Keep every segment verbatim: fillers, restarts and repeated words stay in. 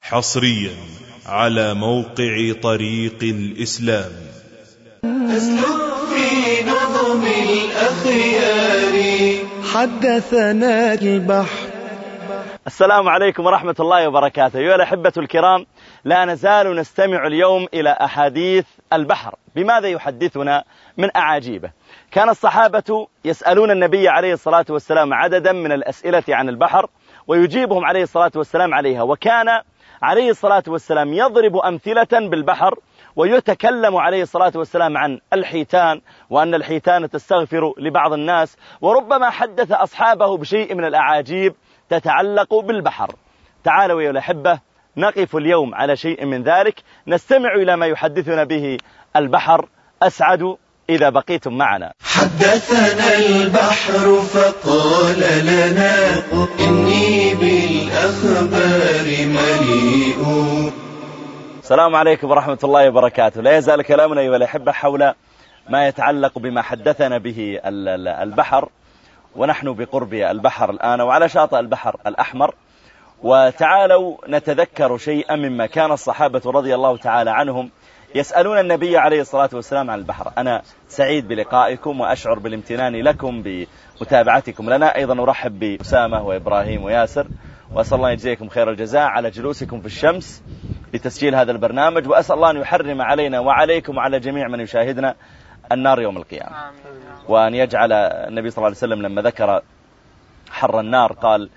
حصريا على موقع طريق الإسلام. أسلك في نظم الأخيار حدثنا البحر. السلام عليكم ورحمة الله وبركاته. أيها الأحبة الكرام، لا نزال نستمع اليوم إلى أحاديث البحر. بماذا يحدثنا من أعاجيبه؟ كان الصحابة يسألون النبي عليه الصلاة والسلام عددا من الأسئلة عن البحر ويجيبهم عليه الصلاة والسلام عليها، وكان عليه الصلاة والسلام يضرب أمثلة بالبحر ويتكلم عليه الصلاة والسلام عن الحيتان وأن الحيتان تستغفر لبعض الناس، وربما حدث أصحابه بشيء من الأعاجيب تتعلق بالبحر. تعالوا يا الأحبة نقف اليوم على شيء من ذلك، نستمع إلى ما يحدثنا به البحر. أسعد إذا بقيتم معنا. حدثنا البحر فقال لنا إني بالأخبار مليء. السلام عليكم ورحمة الله وبركاته. لا يزال كلامنا أيها الأحبة حول ما يتعلق بما حدثنا به البحر، ونحن بقرب البحر الآن وعلى شاطئ البحر الأحمر. وتعالوا نتذكر شيئا مما كان الصحابة رضي الله تعالى عنهم يسألون النبي عليه الصلاة والسلام عن البحر. أنا سعيد بلقائكم وأشعر بالامتنان لكم بمتابعتكم لنا. أيضا أرحب بأسامة وإبراهيم وياسر، وأسأل الله يجزيكم خير الجزاء على جلوسكم في الشمس لتسجيل هذا البرنامج، وأسأل الله أن يحرم علينا وعليكم وعلى جميع من يشاهدنا النار يوم القيامة، وأن يجعل النبي صلى الله عليه وسلم لما ذكر حر النار قال: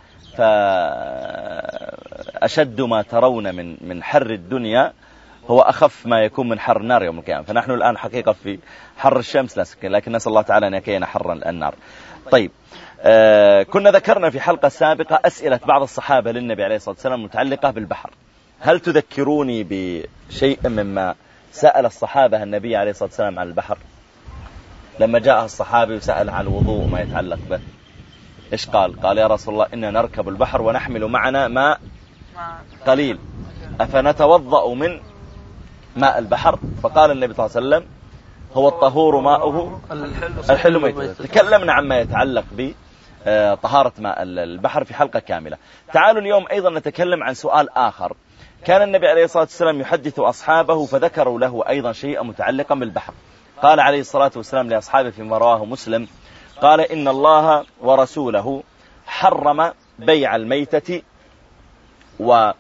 فأشد ما ترون من من حر الدنيا هو أخف ما يكون من حر النار يوم القيامة. فنحن الآن حقيقة في حر الشمس، لكن نسأل الله تعالى أن يكينا حر النار. طيب، آه كنا ذكرنا في حلقة سابقة أسئلة بعض الصحابة للنبي عليه الصلاة والسلام متعلقة بالبحر. هل تذكروني بشيء مما سأل الصحابة النبي عليه الصلاة والسلام عن البحر؟ لما جاء الصحابي وسأل عن الوضوء ما يتعلق به، إيش قال؟ قال: يا رسول الله إننا نركب البحر ونحمل معنا ماء قليل، أفنتوضأ من ماء البحر؟ فقال النبي صلى الله عليه وسلم: هو الطهور ماؤه الحل ميته. تكلمنا عما يتعلق بطهارة ماء البحر في حلقة كاملة. تعالوا اليوم أيضا نتكلم عن سؤال آخر. كان النبي عليه الصلاة والسلام يحدث أصحابه فذكروا له أيضا شيئا متعلقا بالبحر. قال عليه الصلاة والسلام لأصحابه فيما رواه مسلم، قال: إن الله ورسوله حرم بيع الميتة و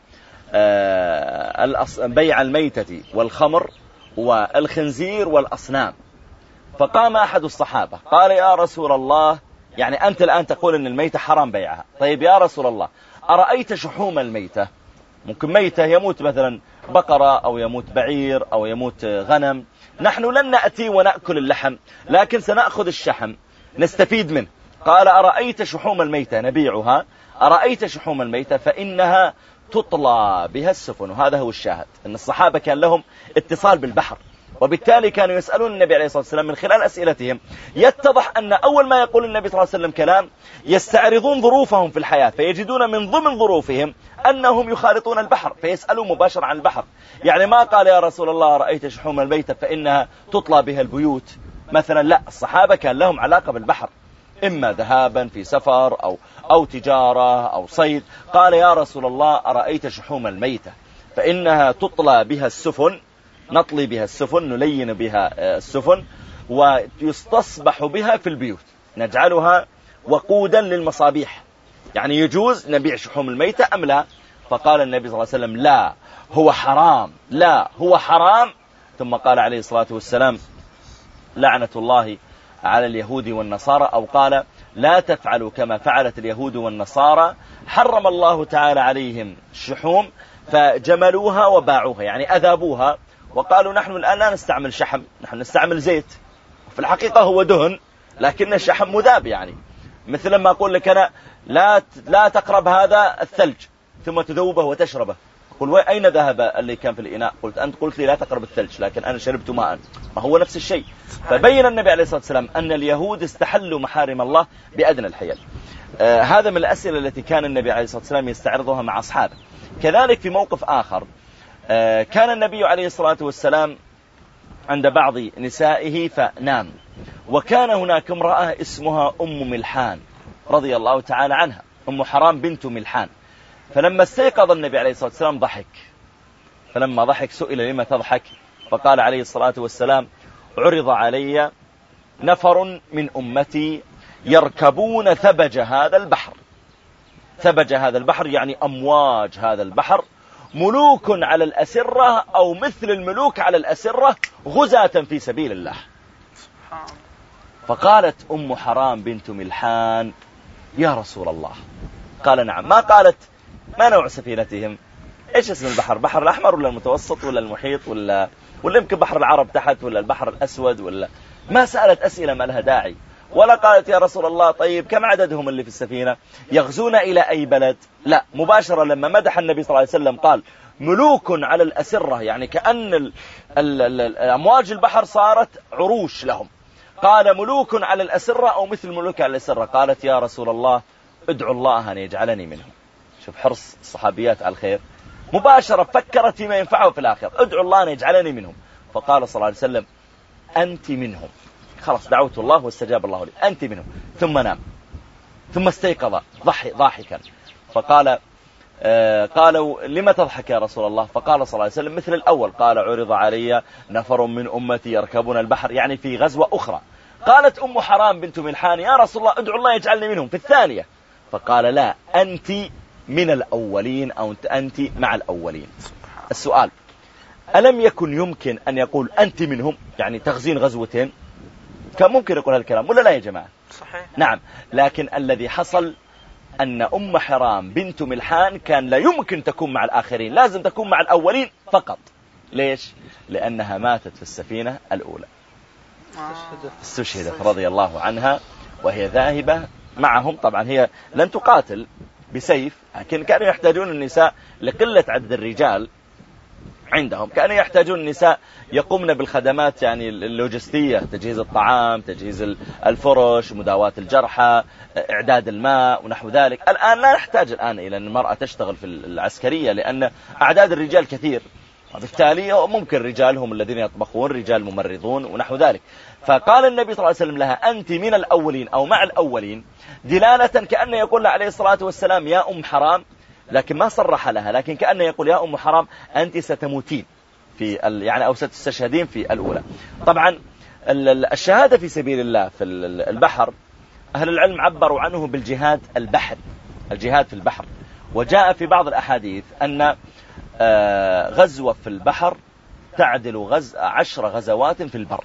بيع الميتة والخمر والخنزير والأصنام. فقام أحد الصحابة قال: يا رسول الله، يعني أنت الآن تقول أن الميتة حرام بيعها، طيب يا رسول الله أرأيت شحوم الميتة؟ ممكن ميتة يموت مثلا بقرة أو يموت بعير أو يموت غنم، نحن لن نأتي ونأكل اللحم لكن سنأخذ الشحم نستفيد منه. قال: أرأيت شحوم الميتة نبيعها؟ أرأيت شحوم الميتة فإنها تطلى بها السفن. وهذا هو الشاهد، أن الصحابة كان لهم اتصال بالبحر، وبالتالي كانوا يسألون النبي عليه الصلاة والسلام من خلال أسئلتهم. يتضح أن أول ما يقول النبي صلى الله عليه وسلم كلام يستعرضون ظروفهم في الحياة، فيجدون من ضمن ظروفهم أنهم يخالطون البحر فيسألون مباشرة عن البحر. يعني ما قال: يا رسول الله رأيت شحوم الميتة فإنها تطلى بها البيوت مثلا، لا، الصحابة كان لهم علاقة بالبحر، إما ذهابا في سفر أو أو تجارة أو صيد. قال: يا رسول الله أرأيت شحوم الميتة فإنها تطلى بها السفن، نطلي بها السفن، نلين بها السفن، ويستصبح بها في البيوت، نجعلها وقودا للمصابيح. يعني يجوز نبيع شحوم الميتة أم لا؟ فقال النبي صلى الله عليه وسلم: لا، هو حرام، لا هو حرام. ثم قال عليه الصلاة والسلام: لعنة الله على اليهود والنصارى، أو قال: لا تفعلوا كما فعلت اليهود والنصارى، حرم الله تعالى عليهم الشحوم فجملوها وباعوها، يعني أذابوها وقالوا نحن الآن لا نستعمل شحم، نحن نستعمل زيت. في الحقيقة هو دهن لكن الشحم مذاب. يعني مثل ما أقول لك أنا لا لا تقرب هذا الثلج ثم تذوبه وتشربه، قل أين ذهب اللي كان في الإناء؟ قلت أنت قلت لي لا تقرب الثلج لكن أنا شربت ماء، ما هو نفس الشيء. فبين النبي عليه الصلاة والسلام أن اليهود استحلوا محارم الله بأدنى الحيل. آه هذا من الأسئلة التي كان النبي عليه الصلاة والسلام يستعرضها مع أصحابه. كذلك في موقف آخر، آه كان النبي عليه الصلاة والسلام عند بعض نسائه فنام، وكان هناك امرأة اسمها أم ملحان رضي الله تعالى عنها، أم حرام بنت ملحان. فلما استيقظ النبي عليه الصلاة والسلام ضحك، فلما ضحك سئل لما تضحك، فقال عليه الصلاة والسلام عرض علي نفر من أمتي يركبون ثبج هذا البحر. ثبج هذا البحر يعني أمواج هذا البحر، ملوك على الأسرة أو مثل الملوك على الأسرة غزاة في سبيل الله. فقالت أم حرام بنت ملحان يا رسول الله. قال نعم. ما قالت ما نوع سفينتهم، ايش اسم البحر، بحر الأحمر ولا المتوسط ولا المحيط ولا ولا يمكن بحر العرب تحت ولا البحر الأسود، ولا ما سألت أسئلة ما لها داعي، ولا قالت يا رسول الله طيب كم عددهم اللي في السفينة، يغزون إلى أي بلد. لا، مباشرة لما مدح النبي صلى الله عليه وسلم قال ملوك على الأسرة، يعني كأن ال ال ال أمواج البحر صارت عروش لهم. قال ملوك على الأسرة أو مثل ملوك على الأسرة. قالت يا رسول الله ادعو الله أن يجعلني منهم. شوف حرص الصحابيات على الخير، مباشرة فكرت فيما ينفعه في الآخر، ادعو الله أن يجعلني منهم. فقال صلى الله عليه وسلم أنت منهم، خلاص دعوت الله واستجاب الله لي، أنت منهم. ثم نام، ثم استيقظ ضاحكا، فقال آه قالوا لما تضحك يا رسول الله؟ فقال صلى الله عليه وسلم مثل الأول، قال عرض علي نفر من أمتي يركبون البحر، يعني في غزوة أخرى. قالت أم حرام بنت ملحان يا رسول الله ادعو الله يجعلني منهم في الثانية. فقال لا، أنت من الأولين أو أنت مع الأولين. السؤال، ألم يكن يمكن أن يقول أنت منهم، يعني تغزين غزوتين؟ كان ممكن يقول هذا الكلام ولا لا يا جماعة؟ صحيح. نعم، لكن الذي حصل أن أم حرام بنت ملحان كان لا يمكن تكون مع الآخرين، لازم تكون مع الأولين فقط. ليش؟ لأنها ماتت في السفينة الأولى، استشهدت رضي الله عنها وهي ذاهبة معهم. طبعا هي لن تقاتل بسيف، لكن كانوا يحتاجون النساء لقلة عدد الرجال عندهم، كانوا يحتاجون النساء يقومن بالخدمات يعني اللوجستية، تجهيز الطعام، تجهيز الفرش، مداواة الجرحى، إعداد الماء ونحو ذلك. الآن لا نحتاج الآن إلى أن المرأة تشتغل في العسكرية، لأن أعداد الرجال كثير، وبالتالي ممكن رجال هم الذين يطبخون، رجال ممرضون ونحو ذلك. فقال النبي صلى الله عليه وسلم لها أنت من الأولين أو مع الأولين، دلالة كأنه يقول عليه الصلاة والسلام يا أم حرام، لكن ما صرح لها، لكن كأنه يقول يا أم حرام أنت ستموتين في يعني أو ستستشهدين في الأولى. طبعا الشهادة في سبيل الله في البحر أهل العلم عبروا عنه بالجهاد البحر، الجهاد في البحر. وجاء في بعض الأحاديث أن غزوة في البحر تعدل غز عشر غزوات في البر.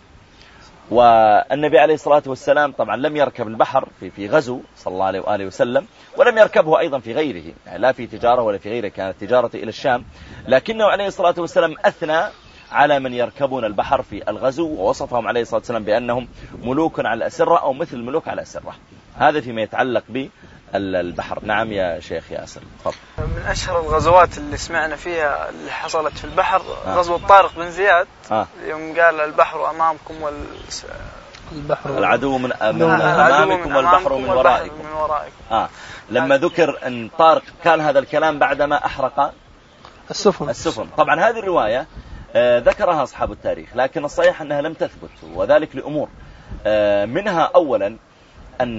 والنبي عليه الصلاة والسلام طبعا لم يركب البحر في في غزو صلى الله عليه وآله وسلم، ولم يركبه أيضا في غيره، يعني لا في تجارة ولا في غيره، كانت تجارة إلى الشام. لكنه عليه الصلاة والسلام أثنى على من يركبون البحر في الغزو، ووصفهم عليه الصلاة والسلام بأنهم ملوك على الأسرة أو مثل الملوك على الأسرة. هذا فيما يتعلق بالبحر. نعم يا شيخ ياسر، تفضل. من أشهر الغزوات اللي سمعنا فيها اللي حصلت في البحر آه. غزوة طارق بن زياد آه. يوم قال البحر أمامكم وال البحر العدو من, من أمامكم والبحر من ورائكم, من ورائكم. آه. لما ذكر أن طارق كان هذا الكلام بعدما أحرق السفن. السفن. طبعا هذه الرواية آه ذكرها أصحاب التاريخ، لكن الصحيح أنها لم تثبت، وذلك لأمور آه منها أولا أن,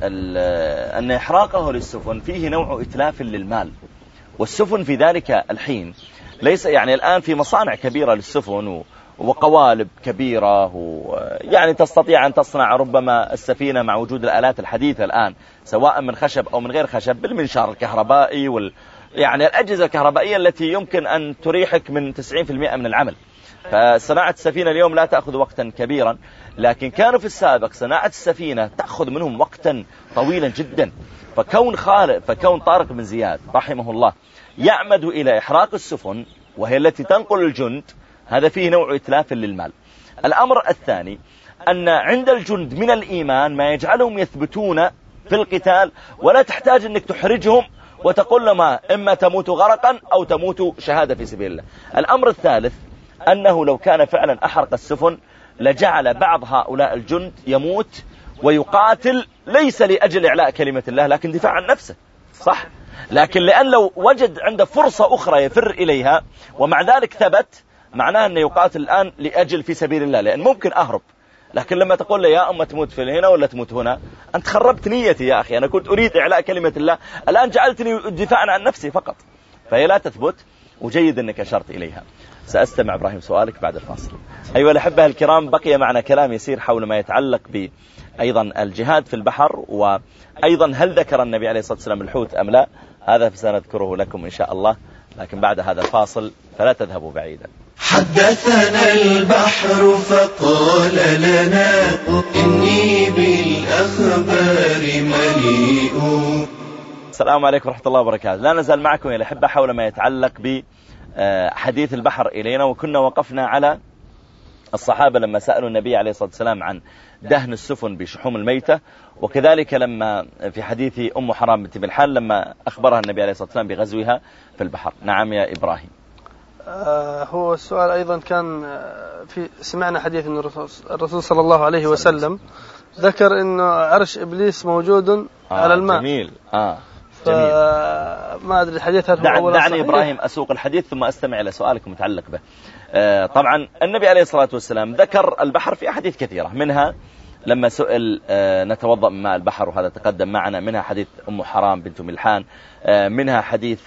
أن إحراقه للسفن فيه نوع إتلاف للمال، والسفن في ذلك الحين ليس يعني الآن في مصانع كبيرة للسفن وقوالب كبيرة، ويعني تستطيع أن تصنع ربما السفينة مع وجود الآلات الحديثة الآن سواء من خشب أو من غير خشب، بالمنشار الكهربائي وال يعني الأجهزة الكهربائية التي يمكن أن تريحك من تسعين بالمئة من العمل. فصناعة السفينة اليوم لا تأخذ وقتا كبيرا، لكن كانوا في السابق صناعة السفينة تأخذ منهم وقتا طويلا جدا. فكون خالد فكون طارق بن زياد رحمه الله يعمد إلى إحراق السفن وهي التي تنقل الجند، هذا فيه نوع إتلاف للمال. الأمر الثاني أن عند الجند من الإيمان ما يجعلهم يثبتون في القتال، ولا تحتاج أنك تحرجهم وتقول لما إما تموت غرقا أو تموت شهادة في سبيل الله. الأمر الثالث أنه لو كان فعلا أحرق السفن لجعل بعض هؤلاء الجند يموت ويقاتل ليس لأجل إعلاء كلمة الله لكن دفاع عن نفسه، صح؟ لكن لأن لو وجد عنده فرصة أخرى يفر إليها ومع ذلك ثبت، معناه أنه يقاتل الآن لأجل في سبيل الله، لأن ممكن أهرب لكن لما تقول لي يا أما تموت في هنا ولا تموت هنا، أنت خربت نيتي يا أخي. أنا كنت أريد إعلاء كلمة الله، الآن جعلتني دفاعا عن نفسي فقط، فهي لا تثبت، وجيد أنك أشرت إليها. سأستمع إبراهيم سؤالك بعد الفاصل. أيها الأحبة الكرام، بقي معنا كلام يسير حول ما يتعلق ب أيضا الجهاد في البحر، وأيضا هل ذكر النبي عليه الصلاة والسلام الحوت أم لا، هذا سنذكره لكم إن شاء الله، لكن بعد هذا الفاصل فلا تذهبوا بعيدا. حدثنا البحر فقال لنا إني بالأخبار مليء. السلام عليكم ورحمة الله وبركاته. لا نزال معكم يا الأحبة حول ما يتعلق بحديث البحر إلينا، وكنا وقفنا على الصحابة لما سألوا النبي عليه الصلاة والسلام عن دهن السفن بشحوم الميتة، وكذلك لما في حديث أم حرام بنت ملحان لما أخبرها النبي عليه الصلاة والسلام بغزوها في البحر. نعم يا إبراهيم. آه هو السؤال أيضا كان في سمعنا حديث أن الرسول صلى الله عليه وسلم ذكر أن عرش إبليس موجود آه على الماء. جميل. آه جميل. ما أدري الحديث هل هو دعني, دعني إبراهيم أسوق الحديث ثم أستمع إلى سؤالك المتعلق به. آه طبعا النبي عليه الصلاة والسلام ذكر البحر في أحاديث كثيرة، منها لما سئل آه نتوضأ من ماء البحر، وهذا تقدم معنا، منها حديث أم حرام بنت ملحان، آه منها حديث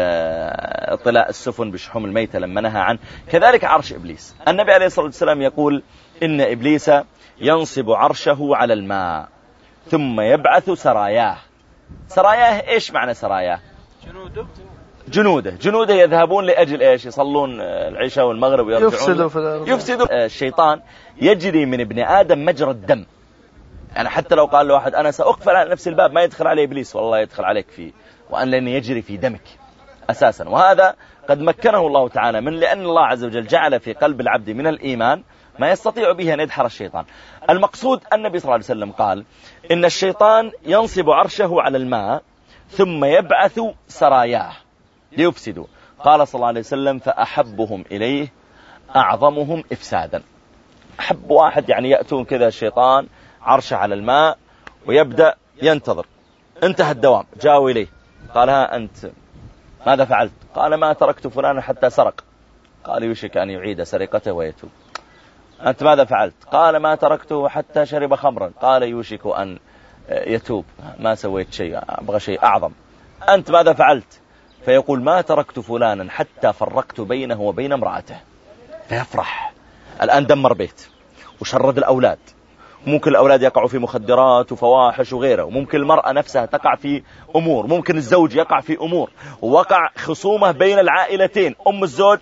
اطلاء السفن بشحوم الميتة لما نهى عنه، كذلك عرش إبليس. النبي عليه الصلاة والسلام يقول إن إبليس ينصب عرشه على الماء ثم يبعث سراياه. سراياه إيش معنى سراياه؟ جنوده جنوده جنوده يذهبون لأجل إيش؟ يصلون العشاء والمغرب ويرجعون، يفسدوا في الأرض. يفسدوا. الشيطان يجري من ابن آدم مجرى الدم، يعني حتى لو قال له واحد أنا سأقفل على نفس الباب ما يدخل عليه إبليس، والله يدخل عليك فيه، وأن لن يجري في دمك أساسا. وهذا قد مكنه الله تعالى من، لأن الله عز وجل جعل في قلب العبد من الإيمان ما يستطيع به أن يدحر الشيطان. المقصود النبي صلى الله عليه وسلم قال إن الشيطان ينصب عرشه على الماء ثم يبعث سراياه ليفسدوا. قال صلى الله عليه وسلم فأحبهم إليه أعظمهم إفسادا. أحب واحد يعني يأتون كذا الشيطان عرشه على الماء ويبدأ ينتظر، انتهى الدوام، جاءوا إليه قال ها أنت ماذا فعلت؟ قال ما تركت فلانا حتى سرق. قال يوشك أن يعيد سرقته ويتوب. أنت ماذا فعلت؟ قال ما تركته حتى شرب خمرا. قال يوشك أن يتوب، ما سويت شيء، أبغى شيء أعظم. أنت ماذا فعلت؟ فيقول ما تركت فلانا حتى فرقت بينه وبين امرأته. فيفرح، الآن دمر بيت وشرد الأولاد، ممكن الأولاد يقعوا في مخدرات وفواحش وغيره، وممكن المرأة نفسها تقع في أمور، ممكن الزوج يقع في أمور، ووقع خصومة بين العائلتين، أم الزوج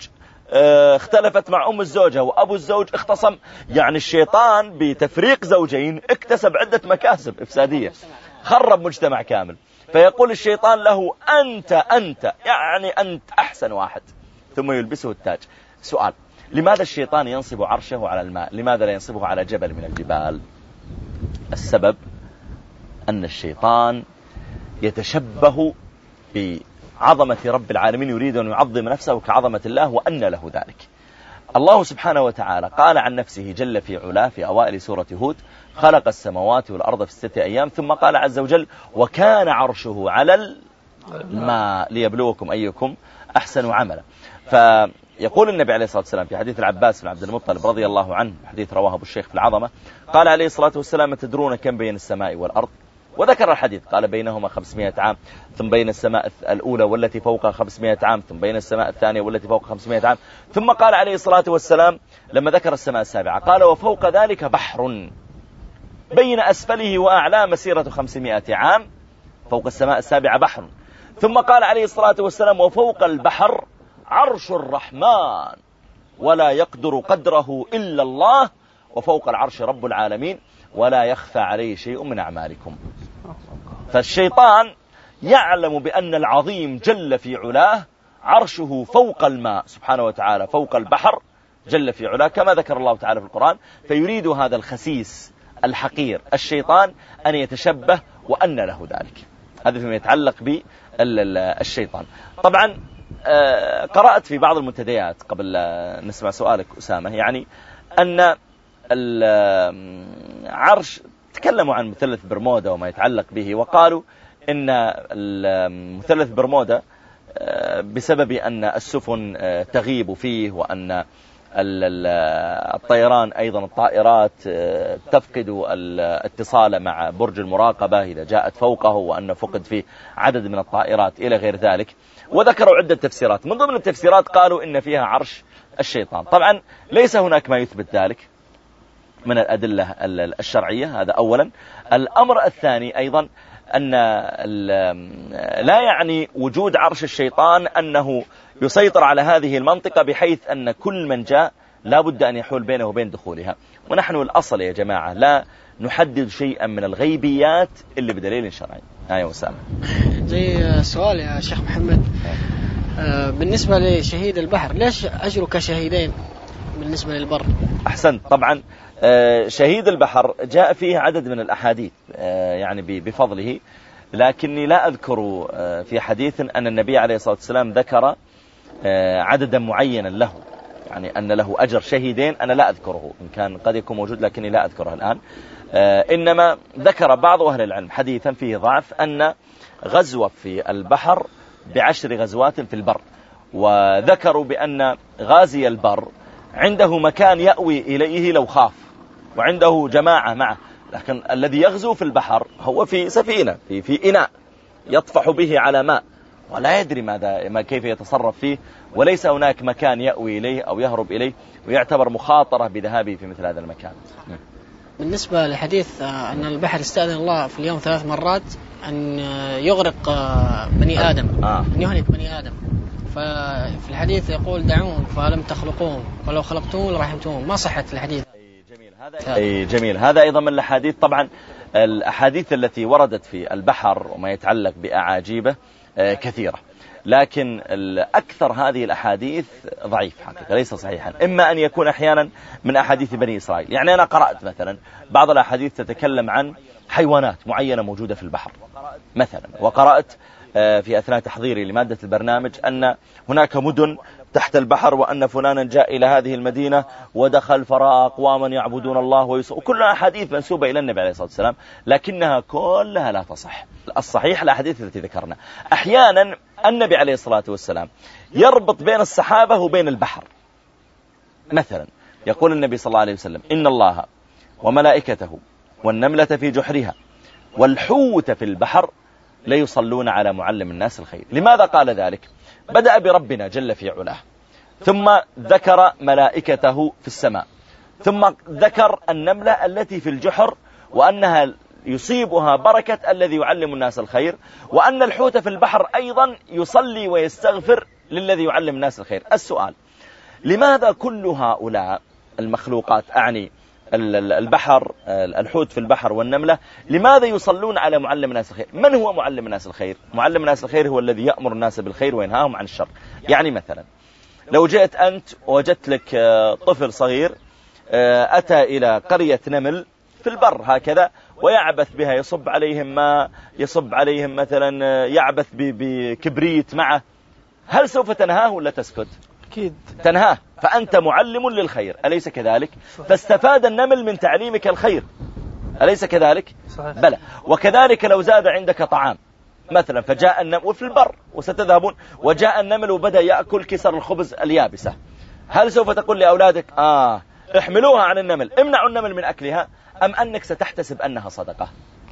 اختلفت مع أم الزوجة وأبو الزوج اختصم. يعني الشيطان بتفريق زوجين اكتسب عدة مكاسب إفسادية، خرب مجتمع كامل. فيقول الشيطان له أنت أنت يعني أنت أحسن واحد، ثم يلبسه التاج. سؤال: لماذا الشيطان ينصب عرشه على الماء؟ لماذا لا ينصبه على جبل من الجبال؟ السبب أن الشيطان يتشبه بعظمة رب العالمين، يريد أن يعظم نفسه كعظمة الله، وأن له ذلك. الله سبحانه وتعالى قال عن نفسه جل في علاه في أوائل سورة هود: خلق السماوات والأرض في ستة أيام، ثم قال عز وجل: وكان عرشه على الماء ليبلوكم أيكم أحسن عملا. فيقول النبي عليه الصلاة والسلام في حديث العباس بن عبد المطلب رضي الله عنه، حديث رواه أبو الشيخ في العظمة، قال عليه الصلاة والسلام: تدرون كم بين السماء والأرض؟ وذكر الحديث، قال: بينهما خمسمائة عام، ثم بين السماء الأولى والتي فوقها خمسمائة عام، ثم بين السماء الثانية والتي فوقها خمسمائة عام. ثم قال عليه الصلاة والسلام لما ذكر السماء السابعة، قال: وفوق ذلك بحر بين أسفله وأعلاه مسيرة خمسمائة عام. فوق السماء السابعة بحر. ثم قال عليه الصلاة والسلام: وفوق البحر عرش الرحمن ولا يقدر قدره إلا الله، وفوق العرش رب العالمين ولا يخفى عليه شيء من أعمالكم. فالشيطان يعلم بأن العظيم جل في علاه عرشه فوق الماء سبحانه وتعالى، فوق البحر جل في علاه، كما ذكر الله تعالى في القرآن. فيريد هذا الخسيس الحقير الشيطان أن يتشبه وأن له ذلك. هذا فيما يتعلق بالشيطان. طبعا قرأت في بعض المنتديات قبل نسمع سؤالك أسامة، يعني أن العرش تكلموا عن مثلث برمودا وما يتعلق به، وقالوا إن مثلث برمودا بسبب أن السفن تغيب فيه وأن الطيران أيضا الطائرات تفقد الاتصال مع برج المراقبة إذا جاءت فوقه، وأن فقد فيه عدد من الطائرات إلى غير ذلك. وذكروا عدة تفسيرات، من ضمن التفسيرات قالوا إن فيها عرش الشيطان. طبعا ليس هناك ما يثبت ذلك من الأدلة الشرعية، هذا أولا. الأمر الثاني أيضا أن لا يعني وجود عرش الشيطان أنه يسيطر على هذه المنطقة بحيث أن كل من جاء لا بد أن يحول بينه وبين دخولها. ونحن الأصل يا جماعة لا نحدد شيئا من الغيبيات اللي بدليل شرعي. هاي وسام زي سؤال يا شيخ محمد، بالنسبة لشهيد البحر ليش أجره كشهيدين بالنسبة للبر؟ أحسنت. طبعا شهيد البحر جاء فيه عدد من الأحاديث يعني بفضله، لكني لا أذكر في حديث أن النبي عليه الصلاة والسلام ذكر عددا معينا له، يعني أن له أجر شهيدين، أنا لا أذكره، إن كان قد يكون موجود لكني لا أذكره الآن. إنما ذكر بعض أهل العلم حديثا فيه ضعف أن غزوة في البحر بعشر غزوات في البر، وذكروا بأن غازي البر عنده مكان يأوي إليه لو خاف، وعنده جماعة معه، لكن الذي يغزو في البحر هو في سفينة في, في إناء يطفح به على ماء، ولا يدري ماذا ما كيف يتصرف فيه، وليس هناك مكان يأوي إليه أو يهرب إليه، ويعتبر مخاطرة بذهابه في مثل هذا المكان. بالنسبة لحديث أن البحر استأذن الله في اليوم ثلاث مرات أن يغرق بني آدم، آه. أن يهلك بني آدم، ففي الحديث يقول دعوهم فلم تخلقوهم ولو خلقتوهم لرحمتوهم، ما صحت الحديث. جميل هذا أي جميل هذا أيضا من الأحاديث. طبعا الأحاديث التي وردت في البحر وما يتعلق بأعاجيبه كثيرة، لكن أكثر هذه الأحاديث ضعيف حقيقة، ليس صحيحا. إما أن يكون أحيانا من أحاديث بني إسرائيل، يعني أنا قرأت مثلا بعض الأحاديث تتكلم عن حيوانات معينة موجودة في البحر مثلا، وقرأت في أثناء تحضيري لمادة البرنامج أن هناك مدن تحت البحر، وأن فلانا جاء إلى هذه المدينة ودخل فرأى أقواما يعبدون الله ويصلون، وكلها أحاديث منسوبة إلى النبي عليه الصلاة والسلام، لكنها كلها لا تصح. الصحيح الأحاديث التي ذكرنا. أحيانا النبي عليه الصلاة والسلام يربط بين الصحابة وبين البحر، مثلا يقول النبي صلى الله عليه وسلم إن الله وملائكته والنملة في جحرها والحوت في البحر لا يصلون على معلم الناس الخير. لماذا قال ذلك؟ بدأ بربنا جل في علاه، ثم ذكر ملائكته في السماء، ثم ذكر النملة التي في الجحر وأنها يصيبها بركة الذي يعلم الناس الخير، وأن الحوت في البحر أيضا يصلي ويستغفر للذي يعلم الناس الخير. السؤال: لماذا كل هؤلاء المخلوقات، أعني البحر، الحوت في البحر والنملة، لماذا يصلون على معلم الناس الخير؟ من هو معلم الناس الخير؟ معلم الناس الخير هو الذي يأمر الناس بالخير وينهاهم عن الشر. يعني مثلا لو جئت أنت ووجدت لك طفل صغير أتى إلى قرية نمل في البر هكذا ويعبث بها، يصب عليهم ما يصب عليهم مثلا، يعبث بكبريت معه، هل سوف تنهاه ولا تسكت؟ أكيد تنهاه، فأنت معلم للخير، أليس كذلك؟ فاستفاد النمل من تعليمك الخير، أليس كذلك؟ صحيح. بلى. وكذلك لو زاد عندك طعام مثلا فجاء النمل، وفي البر وستذهبون، وجاء النمل وبدأ يأكل كسر الخبز اليابسة، هل سوف تقول لأولادك آه احملوها عن النمل، امنعوا النمل من أكلها، أم أنك ستحتسب أنها صدقة؟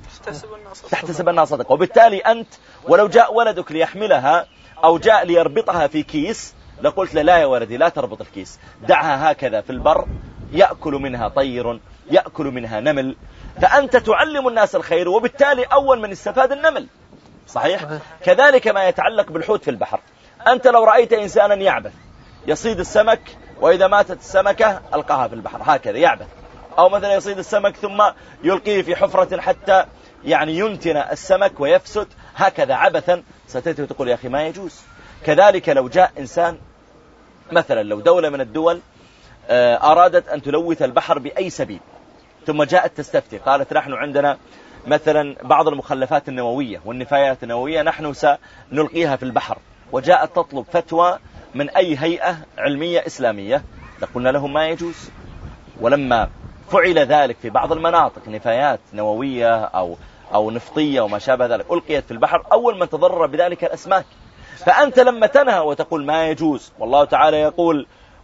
تحتسب أنها صدقة. وبالتالي أنت ولو جاء ولدك ليحملها أو جاء ليربطها في كيس لقلت له لا يا ولدي لا تربط الكيس، دعها هكذا في البر، يأكل منها طير، يأكل منها نمل، فأنت تعلم الناس الخير، وبالتالي أول من استفاد النمل. صحيح؟ كذلك ما يتعلق بالحوت في البحر، أنت لو رأيت إنسانا يعبث يصيد السمك، وإذا ماتت السمكة ألقاها في البحر هكذا يعبث، أو مثلا يصيد السمك ثم يلقيه في حفرة حتى يعني ينتن السمك ويفسد هكذا عبثا، ستأتي وتقول يا أخي ما يجوز. كذلك لو جاء إنسان مثلا، لو دولة من الدول أرادت أن تلوث البحر بأي سبيل، ثم جاءت تستفتي قالت نحن عندنا مثلا بعض المخلفات النووية والنفايات النووية نحن سنلقيها في البحر، وجاءت تطلب فتوى من أي هيئة علمية إسلامية، لقلنا لهم ما يجوز. ولما فعل ذلك في بعض المناطق، نفايات نووية أو أو نفطية وما شابه ذلك ألقيت في البحر، أول من تضرر بذلك الأسماك. فأنت لما تنهى وتقول ما يجوز، والله تعالى يقول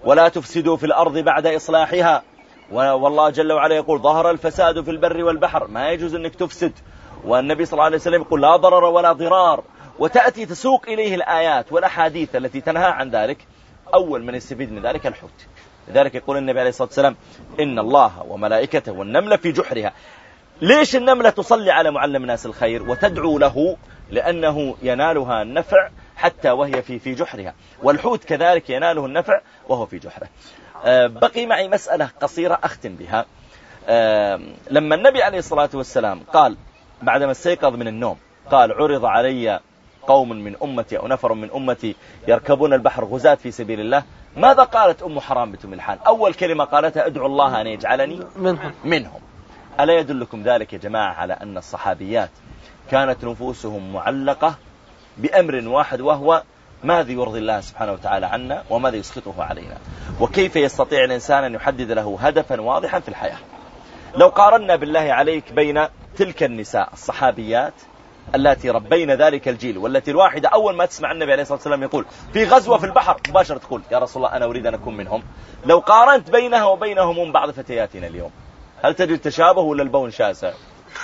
ولا تفسدوا في الأرض بعد إصلاحها. والله جل وعلا يقول ظهر الفساد في البر والبحر، ما يجوز أنك تفسد. والنبي صلى الله عليه وسلم يقول لا ضرر ولا ضرار، وتأتي تسوق إليه الآيات والأحاديث التي تنهى عن ذلك. أول من يستفيد من ذلك الحوت. لذلك يقول النبي عليه الصلاة والسلام إن الله وملائكته والنملة في جحرها. ليش النملة تصلي على معلم الناس الخير وتدعو له؟ لأنه ينالها النفع حتى وهي في في جحرها، والحوت كذلك يناله النفع وهو في جحره. أه بقي معي مسألة قصيرة أختم بها. أه لما النبي عليه الصلاة والسلام قال بعدما استيقظ من النوم، قال عرض علي قوم من أمتي أو نفر من أمتي يركبون البحر غزاة في سبيل الله، ماذا قالت أم حرام بنت ملحان؟ أول كلمة قالتها ادعو الله أن يجعلني منهم, منهم. ألا يدلكم ذلك يا جماعة على أن الصحابيات كانت نفوسهم معلقة بأمر واحد، وهو ماذا يرضي الله سبحانه وتعالى عنا وماذا يسخطه علينا، وكيف يستطيع الإنسان أن يحدد له هدفا واضحا في الحياة. لو قارنا بالله عليك بين تلك النساء الصحابيات التي ربين ذلك الجيل، والتي الواحدة أول ما تسمع النبي عليه الصلاة والسلام يقول في غزوة في البحر مباشرة تقول يا رسول الله أنا أريد أن أكون منهم، لو قارنت بينها وبينهم من بعض فتياتنا اليوم، هل تجد تشابه ولا البون شاسع؟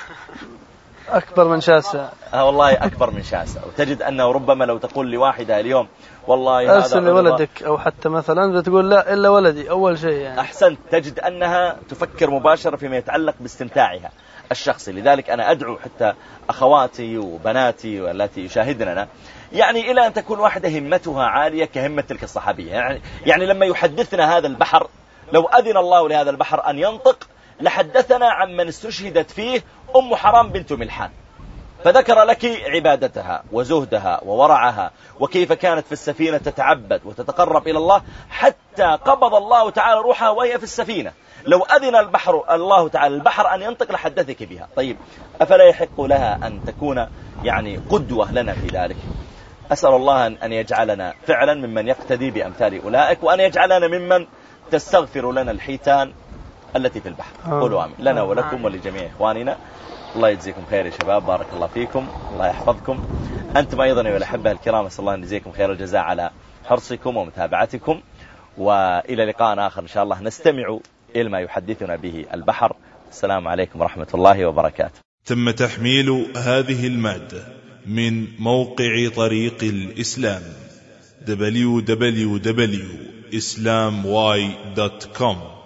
أكبر من شاسع. آه والله أكبر من شاسع. وتجد أنه ربما لو تقول لواحدة اليوم والله أرسل لولدك، أو حتى مثلا بتقول لا إلا ولدي أول شيء يعني. أحسنت، تجد أنها تفكر مباشرة فيما يتعلق باستمتاعها الشخصي. لذلك أنا أدعو حتى أخواتي وبناتي والتي يشاهدننا يعني إلى أن تكون واحدة همتها عالية كهمة تلك الصحابية. يعني, يعني لما يحدثنا هذا البحر، لو أذن الله لهذا البحر أن ينطق لحدثنا عن من استشهدت فيه أم حرام بنت ملحان، فذكر لك عبادتها وزهدها وورعها، وكيف كانت في السفينة تتعبد وتتقرب إلى الله حتى قبض الله تعالى روحها وهي في السفينة. لو أذن البحر الله تعالى البحر أن ينطق لحدثك بها. طيب أفلا يحق لها أن تكون يعني قدوة لنا في ذلك؟ أسأل الله أن يجعلنا فعلا ممن يقتدي بأمثال أولئك، وأن يجعلنا ممن تستغفر لنا الحيتان التي في البحر. قولوا آمين لنا ولكم ولجميع إخواننا. الله يجزيكم خير يا شباب، بارك الله فيكم، الله يحفظكم. أنتم أيضا يا الأحبة الكرام، أسأل الله أن يجزيكم خير الجزاء على حرصكم ومتابعتكم، وإلى لقاء آخر إن شاء الله نستمع إلى ما يحدثنا به البحر. السلام عليكم ورحمة الله وبركاته. تم تحميل هذه المادة من موقع طريق الإسلام دبليو دبليو دبليو دوت إسلام واي دوت كوم.